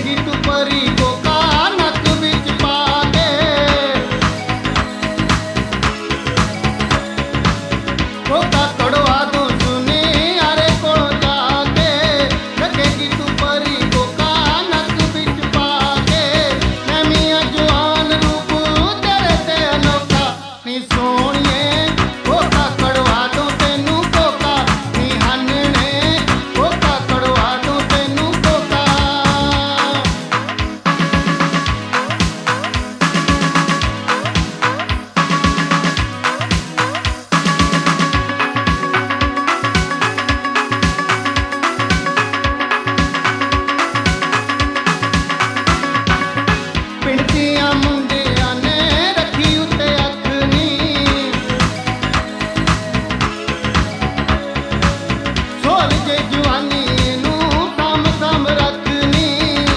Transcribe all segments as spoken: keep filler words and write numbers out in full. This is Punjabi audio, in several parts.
ਰੱਖੇਗੀ ਤੂੰ ਪਰੀ ਕੋਕਾ ਨੱਕ ਵਿੱਚ ਪਾ ਕੇ। ਕੋਕਾ ਕੜਵਾ ਦੂੰ ਸੁਣੀ ਯਾਰੇ ਕੋਲ ਜਾ ਕੇ, ਰੱਖੇਗੀ ਤੂੰ ਪਰੀ ਕੋਕਾ ਨੱਕ ਵਿੱਚ ਪਾ ਕੇ। ਮੈਂ ਮੀਆਂ ਜਵਾਨ ਰੂਪ ਤੇਰੇ ਤੇ ਅਨੋਖਾ ਨੀ ਸੋਹਣੀਏ, ਕੋਕਾ ਕੜਵਾ ਦੂੰ ਤੈਨੂੰ ਕੋਕਾ ਨੀ ਹਾਨਣੇ, ਕੋਕਾ ਕੜਵਾ ਦੂੰ ਤੈਨੂੰ ਕੋਕਾ। ਪਿੰਡ ਦੀਆਂ ਮੁੰਡਿਆਂ ਨੇ ਰੱਖੀ ਉੱਤੇ ਅੱਖ ਨੀ, ਸੋਲ ਜੇ ਜਵਾਨੀ ਨੂੰ ਸਾਂਭ ਸਾਂਭ ਰੱਖਨੀ।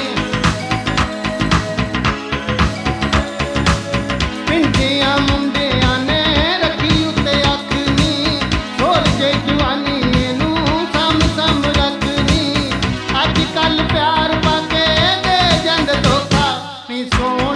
ਪਿੰਡ ਦੀਆਂ ਮੁੰਡਿਆਂ ਨੇ ਰੱਖੀ ਉੱਤੇ ਅੱਖ ਨੀ, ਸੋਲ ਜੇ ਜਵਾਨੀ ਨੂੰ ਸਾਂਭ ਸਾਂਭ ਰੱਖਨੀ। ਅੱਜ ਕੱਲ ਪਿਆਰ ਪਾ ਕੇ ਦੇ ਜਾਂਦੇ ਧੋਖਾ ਨੀ ਸੋਹਣੀਏ,